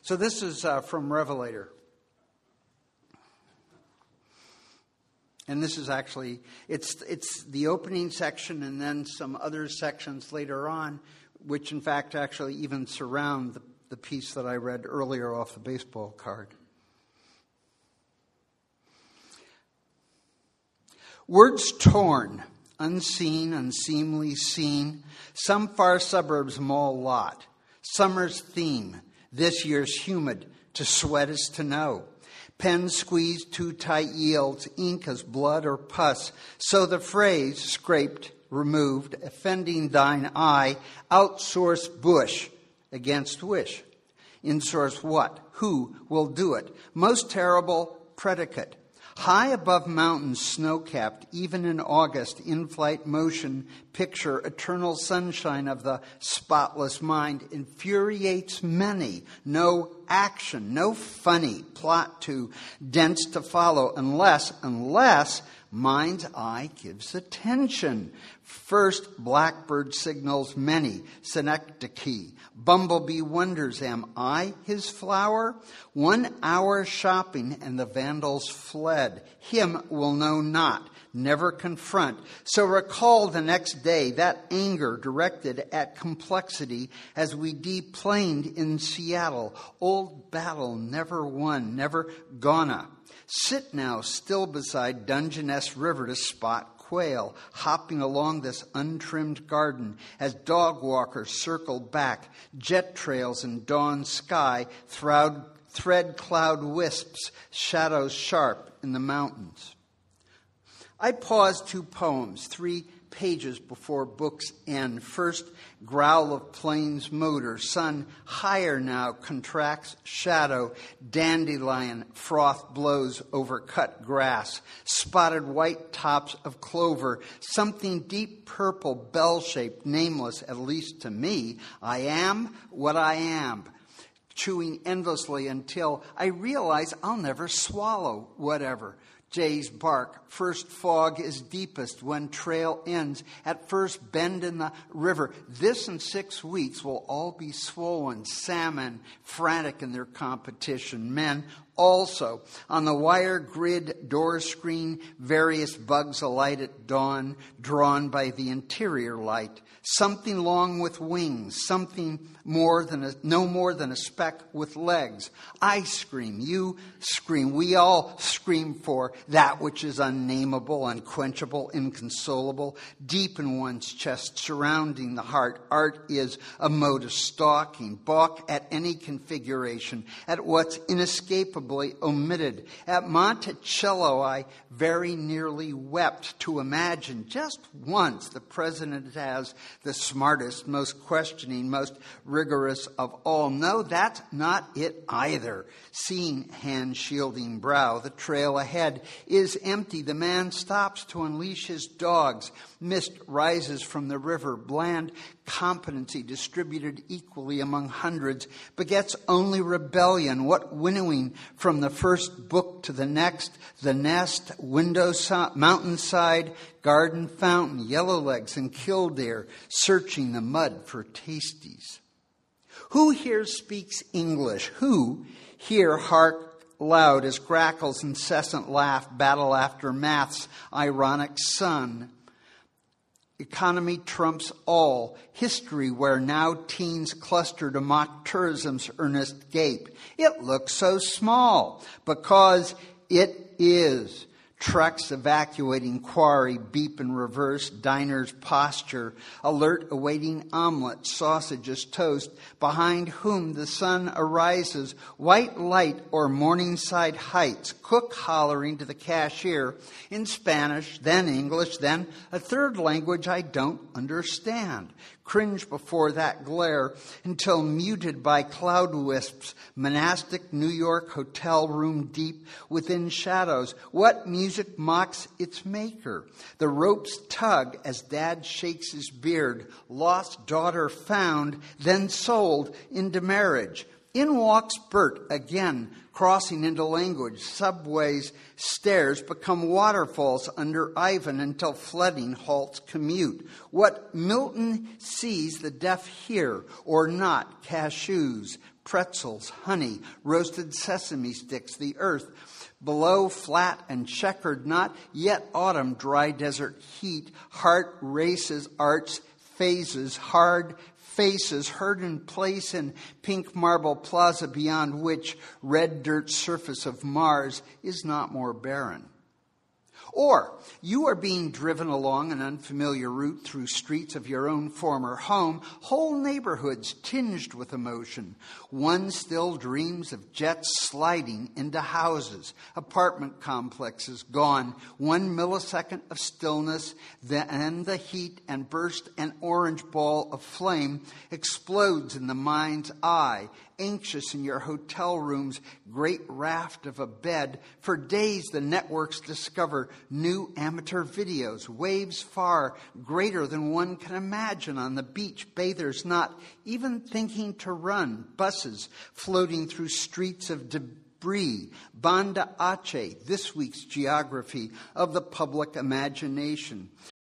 So this is from Revelator. And this is actually, it's the opening section and then some other sections later on, which in fact actually even surround the piece that I read earlier off the baseball card. Words torn, unseen, unseemly seen, some far suburbs mall lot. Summer's theme, this year's humid, to sweat is to know. Pen squeezed too tight yields, ink as blood or pus. So the phrase, scraped, removed, offending thine eye, outsource bush against wish. Insource what? Who will do it? Most terrible predicate. High above mountains, snow-capped, even in August, in-flight motion, picture, eternal sunshine of the spotless mind, infuriates many. No action, no funny plot to dense to follow, unless mind's eye gives attention. First, blackbird signals many, synecdoche. Bumblebee wonders, am I his flower? 1 hour shopping and the vandals fled. Him will know not, never confront. So recall the next day that anger directed at complexity as we deplaned in Seattle. Old battle never won, never gonna. Sit now still beside Dungeness River to spot quail, hopping along this untrimmed garden as dog walkers circle back, jet trails in dawn sky, thread cloud wisps, shadows sharp in the mountains. I paused 2 poems, 3 pages before book's end. First, growl of plane's motor, sun higher now, contracts shadow, dandelion froth blows over cut grass, spotted white tops of clover, something deep purple, bell-shaped, nameless, at least to me. I am what I am, chewing endlessly until I realize I'll never swallow whatever. Jays bark. First fog is deepest when trail ends. At first bend in the river. This in 6 weeks will all be swollen. Salmon frantic in their competition. Men also. On the wire grid door screen, various bugs alight at dawn, drawn by the interior light. Something long with wings, something no more than a speck with legs. I scream, you scream, we all scream for that which is unnameable, unquenchable, inconsolable, deep in one's chest, surrounding the heart. Art is a mode of stalking, balk at any configuration, at what's inescapably omitted. At Monticello, I very nearly wept to imagine just once the president as the smartest, most questioning, most rigorous of all. No, that's not it either. Seeing hand shielding brow, the trail ahead is empty. The man stops to unleash his dogs. Mist rises from the river. Bland competency distributed equally among hundreds begets only rebellion. What winnowing from the first book to the next, the nest, window, mountainside, garden fountain, yellowlegs and killdeer, searching the mud for tasties. Who here speaks English? Who here hark loud as Grackle's incessant laugh, battle after math's ironic sun? Economy trumps all. History where now teens cluster to mock tourism's earnest gape. It looks so small because it is. Trucks evacuating quarry, beep in reverse, diners posture, alert awaiting omelet, sausages toast, behind whom the sun arises, white light or Morningside Heights, cook hollering to the cashier in Spanish, then English, then a third language I don't understand. Cringe before that glare until muted by cloud wisps, monastic New York hotel room deep within shadows. What music mocks its maker? The ropes tug as dad shakes his beard. Lost daughter found, then sold into marriage. In walks Bert again, crossing into language. Subways, stairs become waterfalls under Ivan until flooding halts commute. What Milton sees the deaf hear or not. Cashews, pretzels, honey, roasted sesame sticks, the earth below flat and checkered, not yet autumn, dry desert heat, heart races, arts, phases, hard faces, heard in place in pink marble plaza beyond which red dirt surface of Mars is not more barren. Or you are being driven along an unfamiliar route through streets of your own former home, whole neighborhoods tinged with emotion. One still dreams of jets sliding into houses, apartment complexes gone. 1 millisecond of stillness, then the heat and burst, an orange ball of flame explodes in the mind's eye. Anxious in your hotel room's great raft of a bed. For days the networks discover new amateur videos, waves far greater than one can imagine on the beach, bathers not even thinking to run, buses floating through streets of debris. Banda Aceh, this week's geography of the public imagination.